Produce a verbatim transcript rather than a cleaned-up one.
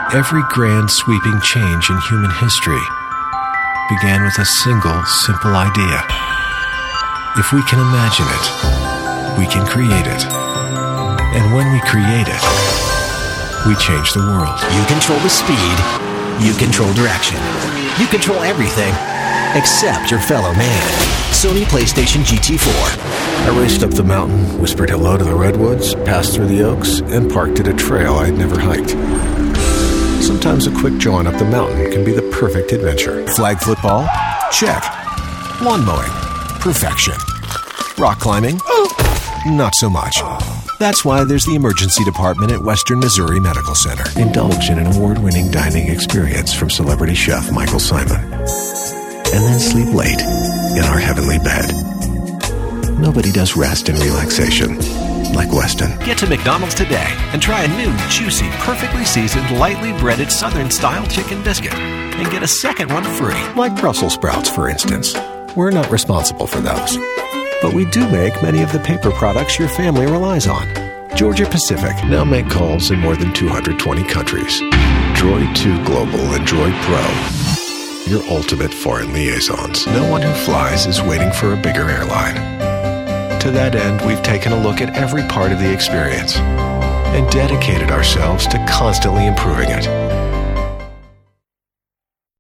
Every grand sweeping change in human history began with a single simple idea. If we can imagine it, we can create it. And when we create it, we change the world. You control the speed. You control direction. You control everything except your fellow man. Sony PlayStation G T four. I raced up the mountain, whispered hello to the redwoods, passed through the oaks, and parked at a trail I'd never hiked. Sometimes a quick jaunt up the mountain can be the perfect adventure. Flag football? Check. Lawn mowing? Perfection. Rock climbing? Not so much. That's why there's the emergency department at Western Missouri Medical Center. Indulge in an award-winning dining experience from celebrity chef Michael Simon. And then sleep late in our heavenly bed. Nobody does rest and relaxation like Weston. Get to McDonald's today and try a new, juicy, perfectly seasoned, lightly breaded Southern-style chicken biscuit and get a second one free. Like Brussels sprouts, for instance. We're not responsible for those. But we do make many of the paper products your family relies on. Georgia Pacific now make calls in more than two hundred twenty countries. Droid two Global and Droid Pro, your ultimate foreign liaisons. No one who flies is waiting for a bigger airline. To that end, we've taken a look at every part of the experience and dedicated ourselves to constantly improving it.